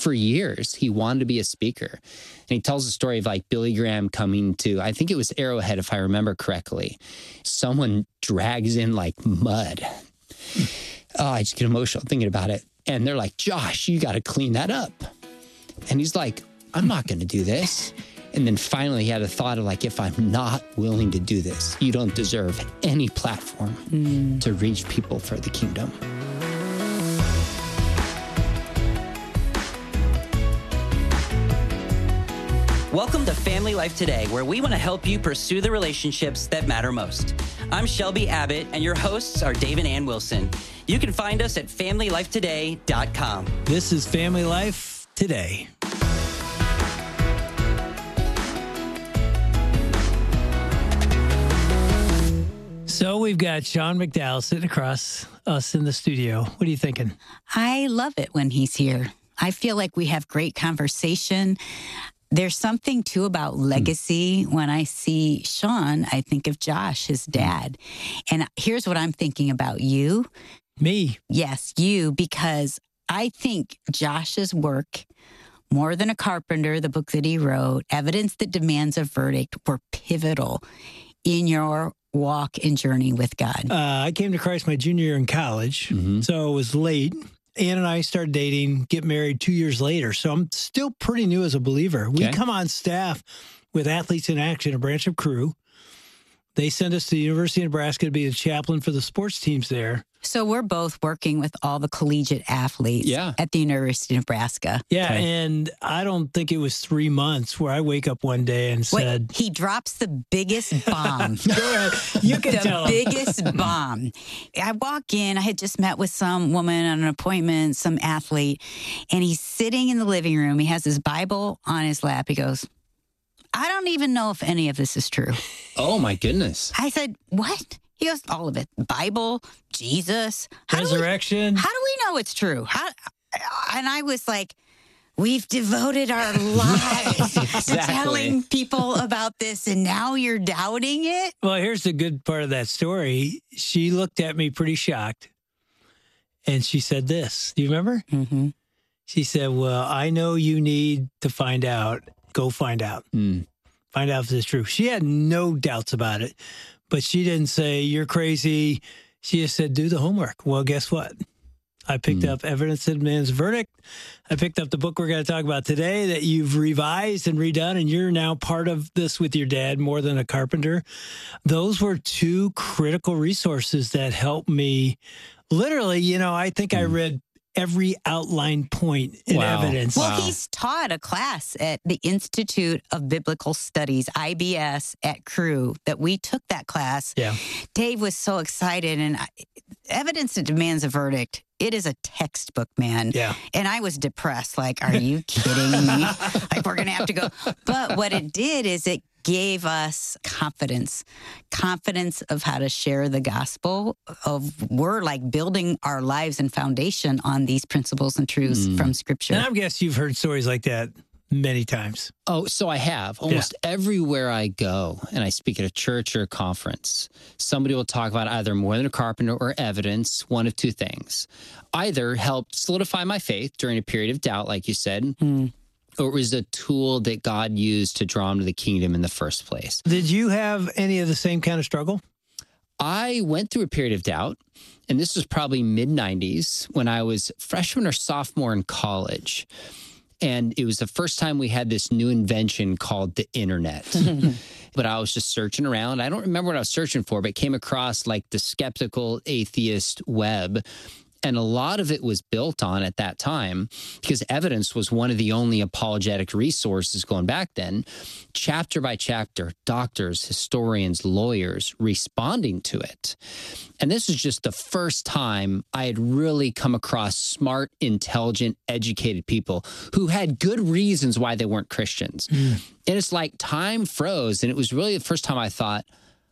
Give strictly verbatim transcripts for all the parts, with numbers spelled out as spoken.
for years, he wanted to be a speaker. And he tells the story of like Billy Graham coming to, I think it was Arrowhead, if I remember correctly. Someone drags in like mud. Oh, I just get emotional thinking about it. And they're like, Josh, you got to clean that up. And he's like, I'm not going to do this. And then finally he had a thought of like, if I'm not willing to do this, you don't deserve any platform mm. to reach people for the kingdom. Welcome to Family Life Today, where we want to help you pursue the relationships that matter most. I'm Shelby Abbott, and your hosts are Dave and Ann Wilson. You can find us at family life today dot com. This is Family Life Today. So we've got Sean McDowell sitting across us in the studio. What are you thinking? I love it when he's here. I feel like we have great conversation. There's something, too, about legacy. When I see Sean, I think of Josh, his dad. And here's what I'm thinking about you. Me? Yes, you, because I think Josh's work, More Than a Carpenter, the book that he wrote, Evidence That Demands a Verdict, were pivotal in your walk and journey with God. Uh, I came to Christ my junior year in college, mm-hmm. so it was late. Ann and I started dating, get married two years later. So I'm still pretty new as a believer. Okay. We come on staff with Athletes in Action, a branch of Cru. They send us to the University of Nebraska to be the chaplain for the sports teams there. So we're both working with all the collegiate athletes yeah. at the University of Nebraska. Yeah, okay. And I don't think it was three months where I wake up one day and said... Wait, he drops the biggest bomb. Go ahead. You can the tell The biggest bomb. I walk in, I had just met with some woman on an appointment, some athlete, and he's sitting in the living room. He has his Bible on his lap. He goes, I don't even know if any of this is true. Oh, my goodness. I said, what? He goes, all of it. Bible, Jesus. How Resurrection. Do we, how do we know it's true? How? And I was like, we've devoted our lives exactly. to telling people about this, and now you're doubting it? Well, here's the good part of that story. She looked at me pretty shocked, and she said this. Do you remember? Mm-hmm. She said, well, I know you need to find out. Go find out. Mm. Find out if this is true. She had no doubts about it. But she didn't say, you're crazy. She just said, do the homework. Well, guess what? I picked mm. up Evidence That Demands a Verdict. I picked up the book we're going to talk about today that you've revised and redone, and you're now part of this with your dad, More Than a Carpenter. Those were two critical resources that helped me. Literally, you know, I think mm. I read every outline point in wow. evidence. Well, wow. he's taught a class at the Institute of Biblical Studies, I B S, at Cru, that we took that class. Yeah. Dave was so excited, and I, Evidence That Demands a Verdict, it is a textbook, man. Yeah. And I was depressed, like, are you kidding me? Like, we're going to have to go. But what it did is it gave us confidence, confidence of how to share the gospel. Of we're like building our lives and foundation on these principles and truths mm. from Scripture. And I guess you've heard stories like that many times. Oh, so I have. Almost yeah. everywhere I go, and I speak at a church or a conference, somebody will talk about either More Than a Carpenter or Evidence, one of two things. Either helped solidify my faith during a period of doubt, like you said, mm. or it was a tool that God used to draw him to the kingdom in the first place. Did you have any of the same kind of struggle? I went through a period of doubt, and this was probably mid nineties when I was freshman or sophomore in college. And it was the first time we had this new invention called the internet. But I was just searching around. I don't remember what I was searching for, but came across like the skeptical atheist web. And a lot of it was built on at that time, because Evidence was one of the only apologetic resources going back then, chapter by chapter, doctors, historians, lawyers responding to it. And this was just the first time I had really come across smart, intelligent, educated people who had good reasons why they weren't Christians. Mm. And it's like time froze. And it was really the first time I thought,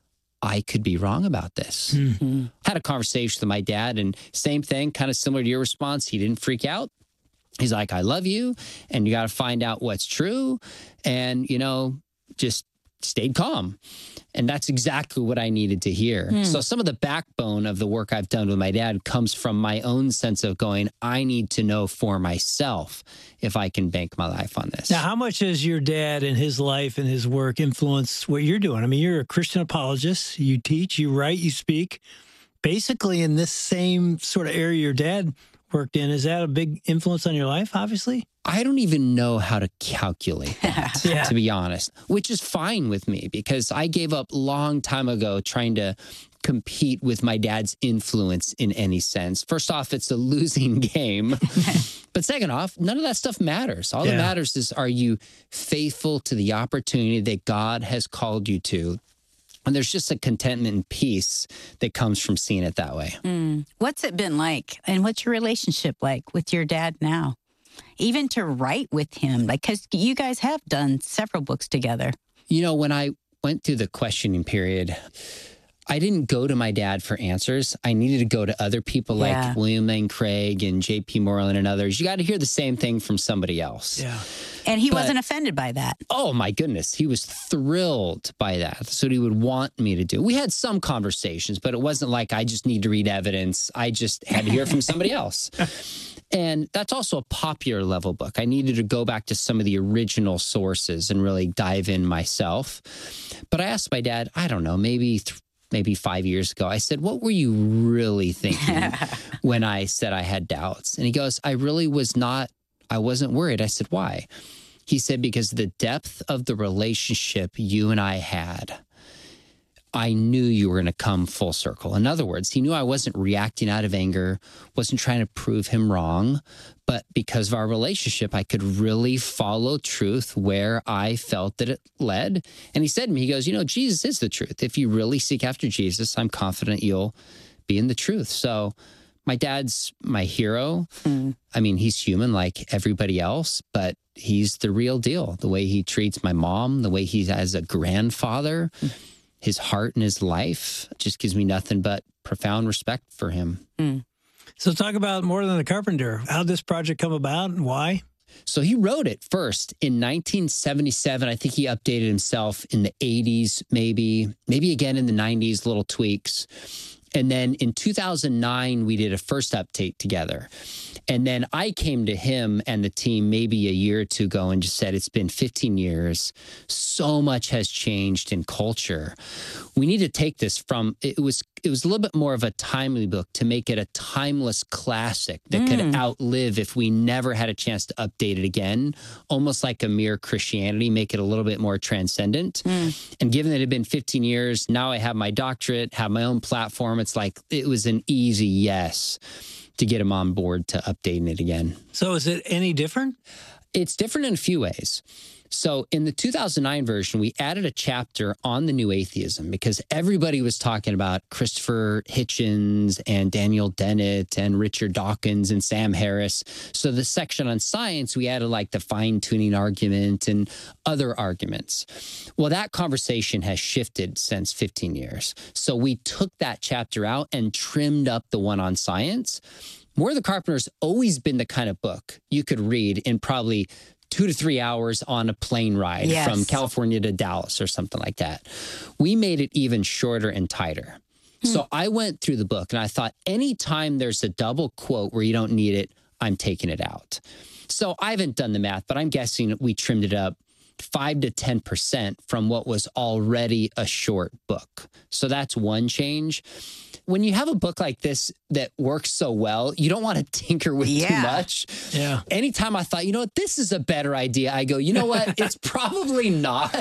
I could be wrong about this. Mm-hmm. Had a conversation with my dad, and same thing, kind of similar to your response. He didn't freak out. He's like, I love you, and you got to find out what's true. And, you know, just stayed calm. And that's exactly what I needed to hear. Mm. So some of the backbone of the work I've done with my dad comes from my own sense of going, I need to know for myself if I can bank my life on this. Now, how much has your dad and his life and his work influenced what you're doing? I mean, you're a Christian apologist. You teach, you write, you speak. Basically in this same sort of area your dad worked in. Is that a big influence on your life, obviously? I don't even know how to calculate that, yeah. to be honest, which is fine with me because I gave up long time ago trying to compete with my dad's influence in any sense. First off, it's a losing game. But second off, none of that stuff matters. All yeah. that matters is, are you faithful to the opportunity that God has called you to? And there's just a contentment and peace that comes from seeing it that way. Mm. What's it been like? And what's your relationship like with your dad now? Even to write with him, like, because you guys have done several books together. You know, when I went through the questioning period, I didn't go to my dad for answers. I needed to go to other people yeah. like William Lane Craig and J P Moreland and others. You got to hear the same thing from somebody else. Yeah. And he but, wasn't offended by that. Oh, my goodness. He was thrilled by that. That's what he would want me to do. We had some conversations, but it wasn't like I just need to read evidence. I just had to hear from somebody else. And that's also a popular level book. I needed to go back to some of the original sources and really dive in myself. But I asked my dad, I don't know, maybe th- maybe five years ago, I said, what were you really thinking when I said I had doubts? And he goes, I really was not, I wasn't worried. I said, why? He said, because the depth of the relationship you and I had, I knew you were going to come full circle. In other words, he knew I wasn't reacting out of anger, wasn't trying to prove him wrong, but because of our relationship, I could really follow truth where I felt that it led. And he said to me, he goes, you know, Jesus is the truth. If you really seek after Jesus, I'm confident you'll be in the truth. So my dad's my hero. Mm. I mean, he's human like everybody else, but he's the real deal. The way he treats my mom, the way he's as a grandfather, mm. his heart and his life just gives me nothing but profound respect for him. Mm. So talk about More Than a Carpenter. How'd this project come about and why? So he wrote it first in nineteen seventy-seven. I think he updated himself in the eighties, maybe, maybe again in the nineties, little tweaks. And then in two thousand nine, we did a first update together. And then I came to him and the team maybe a year or two ago and just said, it's been fifteen years. So much has changed in culture. We need to take this from, it was it was a little bit more of a timely book to make it a timeless classic that mm. could outlive if we never had a chance to update it again, almost like a mere Christianity, make it a little bit more transcendent. Mm. And given that it had been fifteen years, now I have my doctorate, have my own platform. It's like, it was an easy yes to get him on board to updating it again. So is it any different? It's different in a few ways. So in the two thousand nine version, we added a chapter on the new atheism because everybody was talking about Christopher Hitchens and Daniel Dennett and Richard Dawkins and Sam Harris. So the section on science, we added like the fine-tuning argument and other arguments. Well, that conversation has shifted since fifteen years. So we took that chapter out and trimmed up the one on science. More the Carpenter's always been the kind of book you could read in probably two to three hours on a plane ride yes. from California to Dallas or something like that. We made it even shorter and tighter. Hmm. So I went through the book and I thought, anytime there's a double quote where you don't need it, I'm taking it out. So I haven't done the math, but I'm guessing we trimmed it up five to ten percent from what was already a short book. So that's one change. When you have a book like this that works so well, you don't want to tinker with yeah. too much. Yeah. Anytime I thought, you know what, this is a better idea, I go, you know what, it's probably not.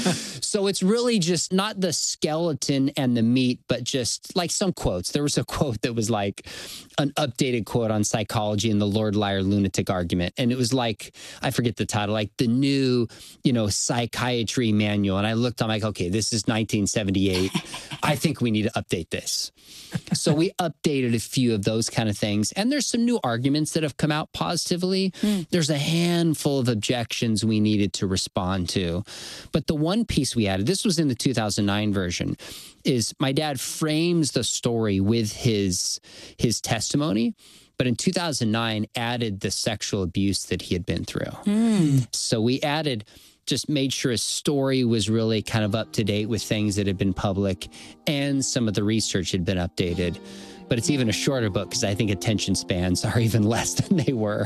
So it's really just not the skeleton and the meat, but just like some quotes. There was a quote that was like an updated quote on psychology and the Lord Liar Lunatic argument. And it was like, I forget the title, like the new, you know, psychiatry manual. And I looked, I'm like, okay, this is nineteen seventy-eight. I think we need to update this. So we updated a few of those kind of things. And there's some new arguments that have come out positively. Mm. There's a handful of objections we needed to respond to. But the one piece we added, this was in the two thousand nine version, is my dad frames the story with his, his testimony. But in two thousand nine, added the sexual abuse that he had been through. Mm. So we added just made sure his story was really kind of up to date with things that had been public and some of the research had been updated. But it's even a shorter book because I think attention spans are even less than they were.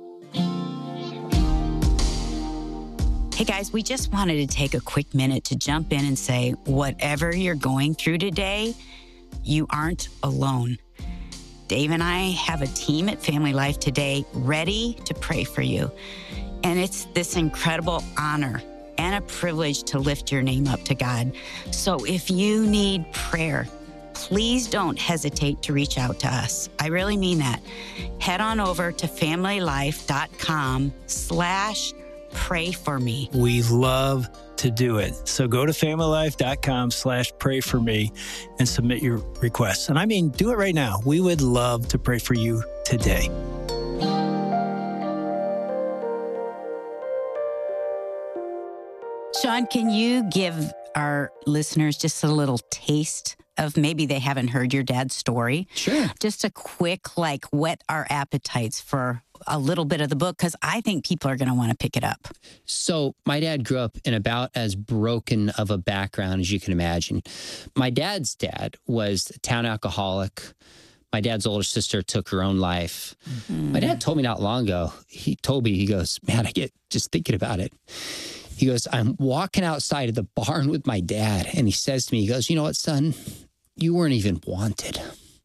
Hey guys, we just wanted to take a quick minute to jump in and say, whatever you're going through today, you aren't alone. Dave and I have a team at Family Life Today ready to pray for you. And it's this incredible honor and a privilege to lift your name up to God. So if you need prayer, please don't hesitate to reach out to us. I really mean that. Head on over to familylife.com slash pray for me. We love to do it. So go to familylife.com slash pray for me and submit your requests. And I mean, do it right now. We would love to pray for you today. Sean, can you give our listeners just a little taste of, maybe they haven't heard your dad's story? Sure. Just a quick, like, whet our appetites for a little bit of the book, because I think people are going to want to pick it up. So my dad grew up in about as broken of a background as you can imagine. My dad's dad was a town alcoholic. My dad's older sister took her own life. Mm-hmm. My dad told me not long ago, he told me, he goes, man, I get just thinking about it. He goes, I'm walking outside of the barn with my dad, and he says to me, he goes, you know what, son? You weren't even wanted.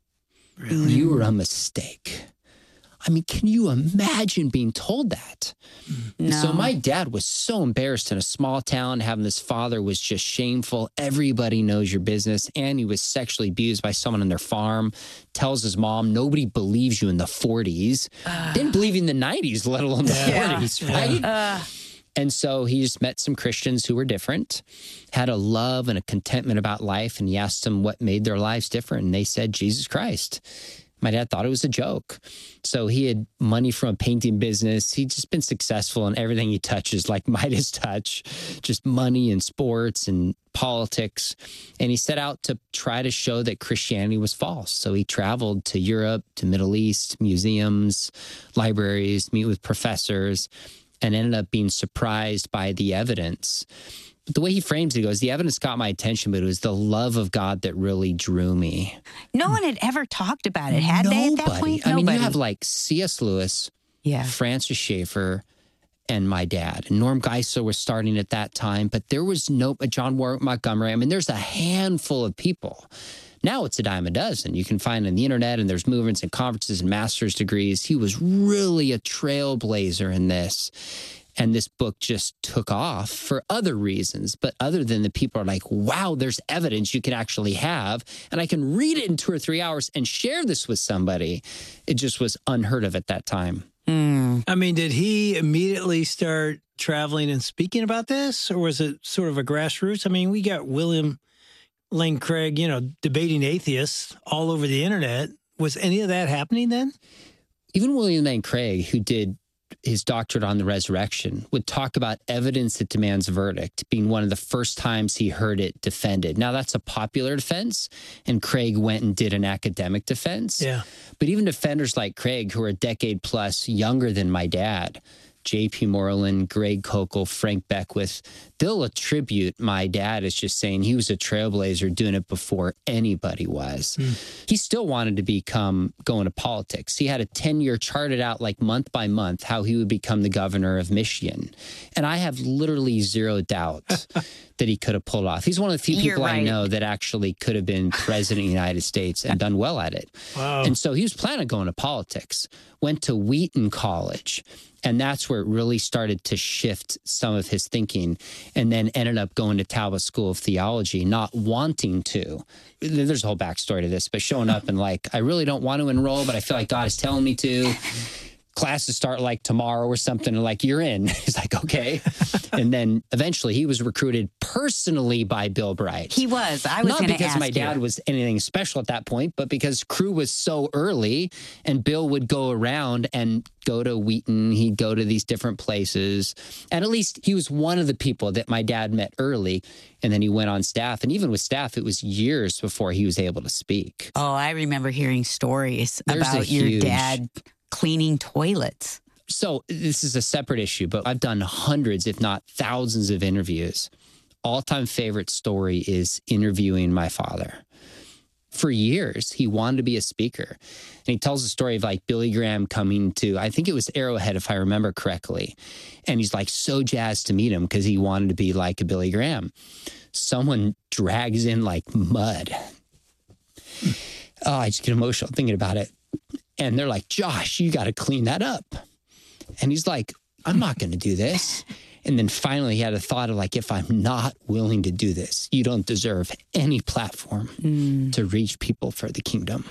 Really? You were a mistake. I mean, can you imagine being told that? No. So my dad was so embarrassed in a small town. Having this father was just shameful. Everybody knows your business. And he was sexually abused by someone on their farm. Tells his mom, nobody believes you in the forties. Uh, Didn't believe you in the nineties, let alone the yeah. forties, right? Uh, And so he just met some Christians who were different, had a love and a contentment about life. And he asked them what made their lives different. And they said, Jesus Christ. My dad thought it was a joke. So he had money from a painting business. He'd just been successful in everything he touches, like Midas touch, just money and sports and politics. And he set out to try to show that Christianity was false. So he traveled to Europe, to Middle East, museums, libraries, meet with professors, and ended up being surprised by the evidence. But the way he frames it, he goes, the evidence got my attention, but it was the love of God that really drew me. No one had ever talked about it, had Nobody. they at that point? I Nobody. mean, you have like C S Lewis, yeah. Francis Schaeffer, and my dad. And Norm Geisler was starting at that time, but there was no, John Warwick Montgomery. I mean, there's a handful of people. Now it's a dime a dozen. You can find on the internet, and there's movements and conferences and master's degrees. He was really a trailblazer in this. And this book just took off for other reasons. But other than the people are like, wow, there's evidence you can actually have, and I can read it in two or three hours and share this with somebody. It just was unheard of at that time. Mm. I mean, did he immediately start traveling and speaking about this? Or was it sort of a grassroots? I mean, we got William Lane Craig, you know, debating atheists all over the internet. Was any of that happening then? Even William Lane Craig, who did his doctorate on the resurrection, would talk about evidence that demands a verdict being one of the first times he heard it defended. Now, that's a popular defense, and Craig went and did an academic defense. Yeah. But even defenders like Craig, who are a decade plus younger than my dad, J P Moreland, Greg Koukl, Frank Beckwith, they'll attribute my dad as just saying he was a trailblazer doing it before anybody was. Mm. He still wanted to become, go into politics. He had a ten-year charted out like month by month how he would become the governor of Michigan. And I have literally zero doubt that he could have pulled off. He's one of the few people right. I know that actually could have been president of the United States and done well at it. Wow. And so he was planning on going to politics, went to Wheaton College. And that's where it really started to shift some of his thinking, and then ended up going to Talbot School of Theology, not wanting to. There's a whole backstory to this, but showing up and like, I really don't want to enroll, but I feel like God is telling me to. Classes start like tomorrow or something, and like, you're in. He's like, okay. And then eventually he was recruited personally by Bill Bright. He was. I was Not because ask my dad you. was anything special at that point, but because Cru was so early, and Bill would go around and go to Wheaton. He'd go to these different places. And at least he was one of the people that my dad met early. And then he went on staff. And even with staff, it was years before he was able to speak. Oh, I remember hearing stories There's about huge, your dad cleaning toilets. So this is a separate issue, but I've done hundreds, if not thousands of interviews. All-time favorite story is interviewing my father. For years, he wanted to be a speaker. And he tells the story of like Billy Graham coming to, I think it was Arrowhead, if I remember correctly. And he's like so jazzed to meet him because he wanted to be like a Billy Graham. Someone drags in like mud. Oh, I just get emotional thinking about it. And they're like, Josh, you got to clean that up. And he's like, I'm not going to do this. And then finally he had a thought of like, if I'm not willing to do this, you don't deserve any platform mm. to reach people for the kingdom.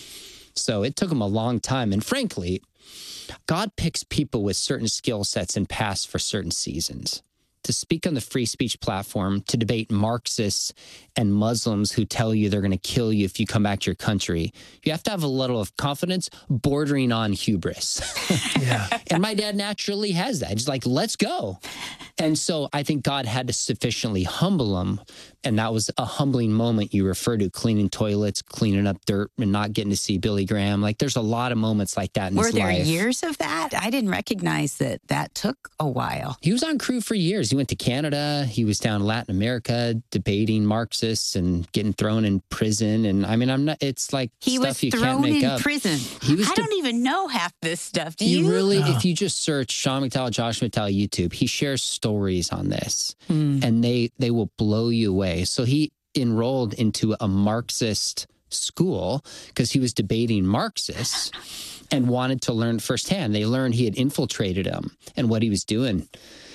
So it took him a long time. And frankly, God picks people with certain skill sets and paths for certain seasons. To speak on the free speech platform, to debate Marxists and Muslims who tell you they're going to kill you if you come back to your country, you have to have a level of confidence bordering on hubris. Yeah. And my dad naturally has that. He's like, let's go. And so I think God had to sufficiently humble him. And that was a humbling moment you refer to, cleaning toilets, cleaning up dirt, and not getting to see Billy Graham. Like there's a lot of moments like that in Were his there life. years of that? I didn't recognize that that took a while. He was on crew for years. He went to Canada. He was down in Latin America debating Marxists and getting thrown in prison. And I mean, I'm not, it's like he stuff was you can't thrown make in up. prison. He was I de- don't even know half this stuff. Do you? you really, Oh. if you just search Sean McDowell, Josh McDowell, YouTube, he shares stories on this Mm. and they, they will blow you away. So he enrolled into a Marxist school because he was debating Marxists and wanted to learn firsthand. They learned he had infiltrated him and what he was doing.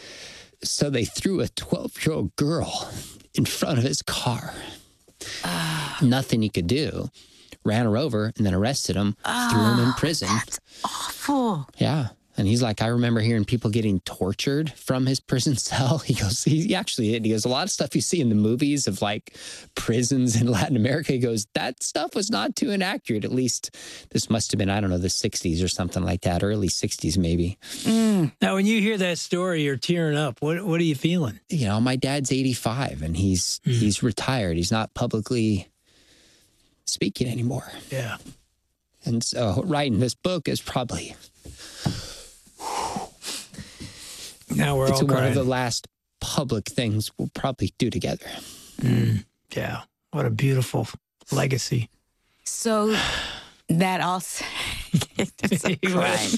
So they threw a twelve-year-old girl in front of his car. Uh, Nothing he could do. Ran her over and then arrested him, uh, threw him in prison. That's awful. Yeah. And he's like, I remember hearing people getting tortured from his prison cell. He goes, he actually did. He goes, a lot of stuff you see in the movies of like prisons in Latin America. He goes, that stuff was not too inaccurate. At least this must have been, I don't know, the sixties or something like that, early sixties maybe. Mm. Now, when you hear that story, you're tearing up. What What are you feeling? You know, my dad's eighty-five and he's mm. he's retired. He's not publicly speaking anymore. Yeah. And so writing this book is probably... Now we're it's all one crying. of the last public things we'll probably do together. Mm, yeah. What a beautiful legacy. So that also it's a crime.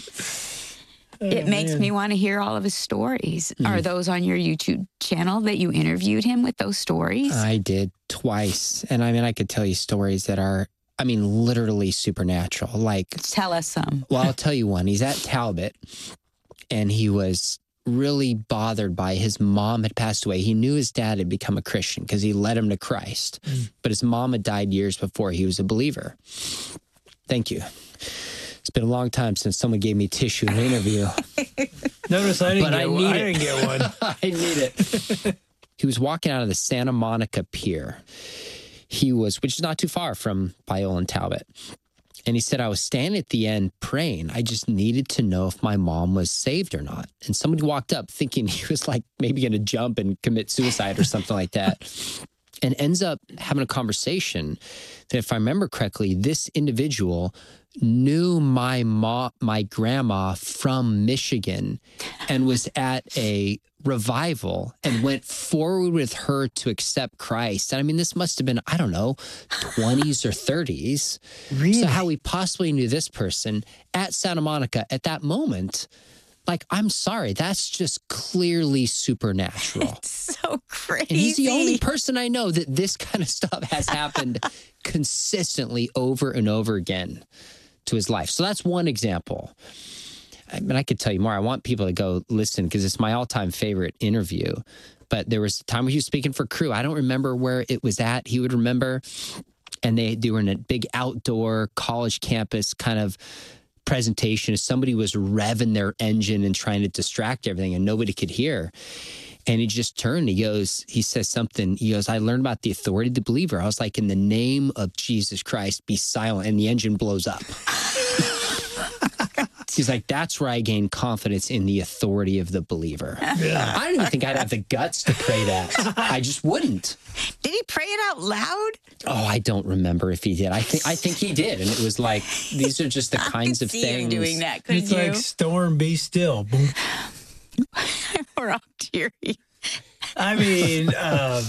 Oh, it makes man. me want to hear all of his stories. Mm. Are those on your YouTube channel that you interviewed him with those stories? I did twice. And I mean, I could tell you stories that are, I mean, literally supernatural. Like, tell us some. Well, I'll tell you one. He's at Talbot and he was really bothered by his mom had passed away. He knew his dad had become a Christian because he led him to Christ. Mm. But his mom had died years before he was a believer. Thank you. It's been a long time since someone gave me tissue in an interview. Notice I didn't, but get, I one. need I it. didn't get one. I need it. He was walking out of the Santa Monica Pier. He was, which is not too far from Biola and Talbot. And he said, I was standing at the end praying. I just needed to know if my mom was saved or not. And somebody walked up thinking he was like maybe going to jump and commit suicide or something like that. And ends up having a conversation that, if I remember correctly, this individual knew my mom, my grandma from Michigan and was at a revival and went forward with her to accept Christ. And I mean, this must have been, I don't know, twenties or thirties. Really? So how we possibly knew this person at Santa Monica at that moment, like, I'm sorry, that's just clearly supernatural. It's so crazy. And he's the only person I know that this kind of stuff has happened consistently over and over again to his life. So that's one example. I mean, I could tell you more. I want people to go listen because it's my all-time favorite interview. But there was a time when he was speaking for Crew. I don't remember where it was at. He would remember. And they, they were in a big outdoor college campus kind of presentation. Somebody was revving their engine and trying to distract everything and nobody could hear. And he just turned. He goes, he says something. He goes, I learned about the authority of the believer. I was like, in the name of Jesus Christ, be silent. And the engine blows up. He's like, that's where I gain confidence in the authority of the believer. Yeah. I don't even think I'd have the guts to pray that. I just wouldn't. Did he pray it out loud? Oh, I don't remember if he did. I think I think he did, and it was like these are just the kinds I of see things. Him doing that, couldn't it's you? like storm, be still. Boom. We're all teary. I mean, um,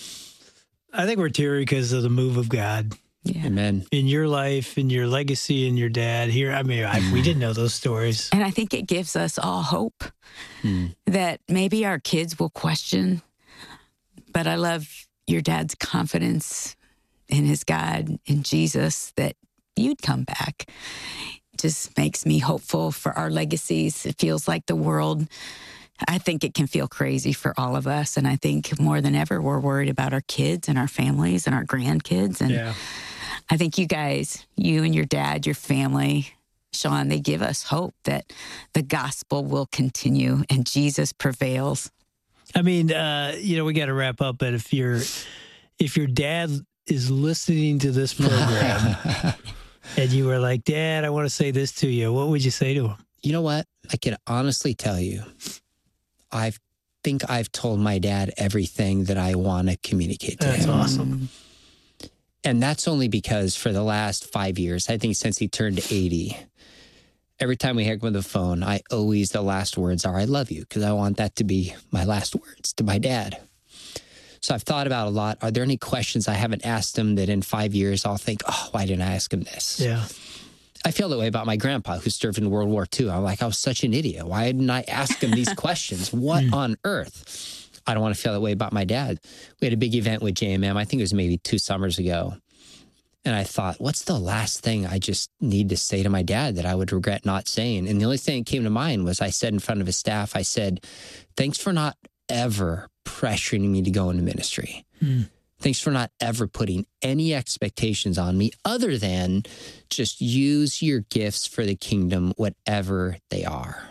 I think we're teary because of the move of God. Yeah. Amen. In your life, in your legacy, in your dad here. I mean, I, we didn't know those stories. And I think it gives us all hope hmm. that maybe our kids will question. But I love your dad's confidence in his God, in Jesus, that you'd come back. It just makes me hopeful for our legacies. It feels like the world, I think it can feel crazy for all of us. And I think more than ever, we're worried about our kids and our families and our grandkids. And yeah. I think you guys, you and your dad, your family, Sean, they give us hope that the gospel will continue and Jesus prevails. I mean, uh, you know, we got to wrap up, but if your if your dad is listening to this program and you were like, Dad, I want to say this to you, what would you say to him? You know what? I can honestly tell you, I think I've told my dad everything that I want to communicate to that's him. That's awesome. And that's only because for the last five years, I think since he turned eighty, every time we hang up on the phone, I always, the last words are, I love you, because I want that to be my last words to my dad. So I've thought about a lot. Are there any questions I haven't asked him that in five years I'll think, oh, why didn't I ask him this? Yeah. I feel that way about my grandpa who served in World War Two. I'm like, I was such an idiot. Why didn't I ask him these questions? What mm. on earth? I don't want to feel that way about my dad. We had a big event with J M M. I think it was maybe two summers ago. And I thought, what's the last thing I just need to say to my dad that I would regret not saying? And the only thing that came to mind was I said in front of his staff, I said, thanks for not ever pressuring me to go into ministry. Mm. Thanks for not ever putting any expectations on me other than just use your gifts for the kingdom, whatever they are.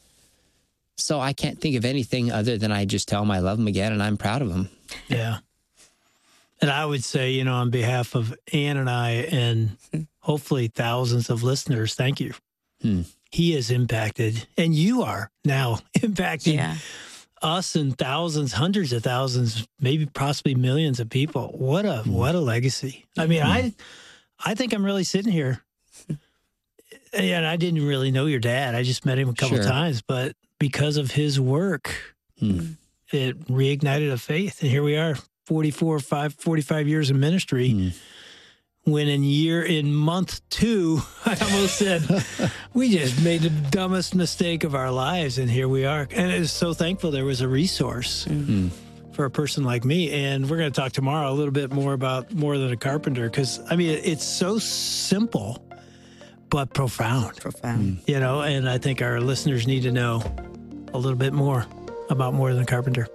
So I can't think of anything other than I just tell him I love him again and I'm proud of him. Yeah. And I would say, you know, on behalf of Ann and I and hopefully thousands of listeners, thank you. Hmm. He has impacted, and you are now impacting yeah. us and thousands, hundreds of thousands, maybe possibly millions of people. What a, hmm. what a legacy. I mean, hmm. I, I think I'm really sitting here. And I didn't really know your dad. I just met him a couple sure. times, but because of his work, hmm. it reignited a faith. And here we are. forty-four, five, forty-five years in ministry, mm. when in year, in month two, I almost said, we just made the dumbest mistake of our lives, and here we are. And I was so thankful there was a resource mm. for a person like me. And we're going to talk tomorrow a little bit more about More Than a Carpenter, because, I mean, it's so simple, but profound. Profound. You know, and I think our listeners need to know a little bit more about More Than a Carpenter.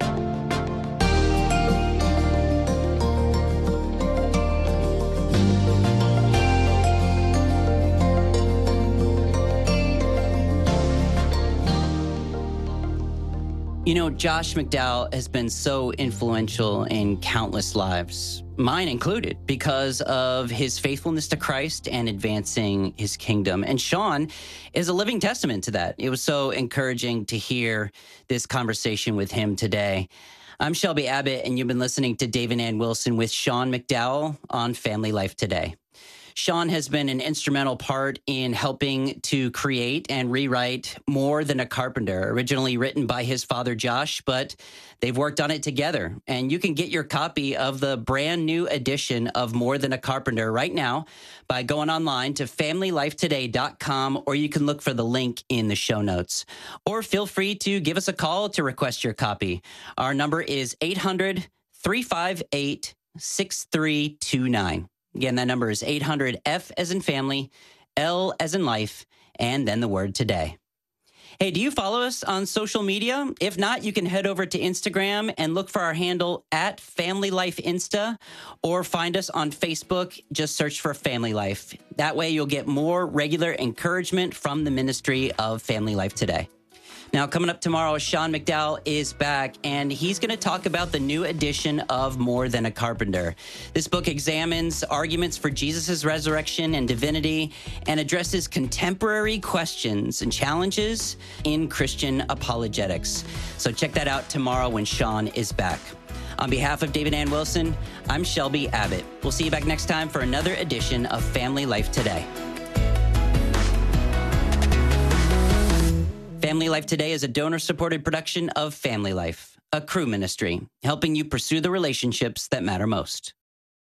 You know, Josh McDowell has been so influential in countless lives, mine included, because of his faithfulness to Christ and advancing his kingdom. And Sean is a living testament to that. It was so encouraging to hear this conversation with him today. I'm Shelby Abbott, and you've been listening to Dave and Ann Wilson with Sean McDowell on Family Life Today. Sean has been an instrumental part in helping to create and rewrite More Than a Carpenter, originally written by his father, Josh, but they've worked on it together. And you can get your copy of the brand new edition of More Than a Carpenter right now by going online to family life today dot com, or you can look for the link in the show notes. Or feel free to give us a call to request your copy. Our number is eight hundred, three five eight, six three two nine. Again, that number is eight hundred F as in family, L as in life, and then the word today. Hey, do you follow us on social media? If not, you can head over to Instagram and look for our handle at Family Life Insta, or find us on Facebook. Just search for Family Life. That way you'll get more regular encouragement from the ministry of Family Life Today. Now, coming up tomorrow, Sean McDowell is back, and he's going to talk about the new edition of More Than a Carpenter. This book examines arguments for Jesus' resurrection and divinity and addresses contemporary questions and challenges in Christian apologetics. So check that out tomorrow when Sean is back. On behalf of David Ann Wilson, I'm Shelby Abbott. We'll see you back next time for another edition of Family Life Today. Family Life Today is a donor-supported production of Family Life, a Cru ministry, helping you pursue the relationships that matter most.